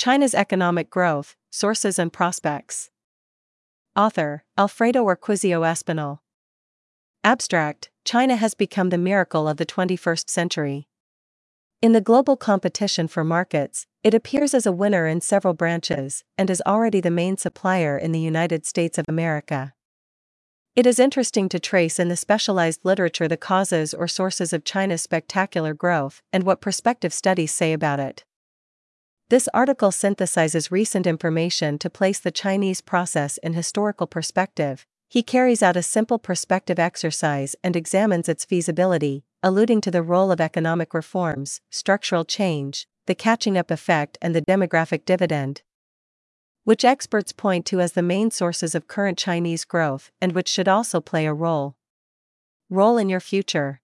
China's Economic Growth, Sources and Prospects. Author, Alfredo Urquizo Espinal. Abstract, China has become the miracle of the 21st century. In the global competition for markets, it appears as a winner in several branches, and is already the main supplier in the United States of America. It is interesting to trace in the specialized literature the causes or sources of China's spectacular growth and what prospective studies say about it. This article synthesizes recent information to place the Chinese process in historical perspective. He carries out a simple perspective exercise and examines its feasibility, alluding to the role of economic reforms, structural change, the catching up effect, and the demographic dividend, which experts point to as the main sources of current Chinese growth and which should also play a role in your future.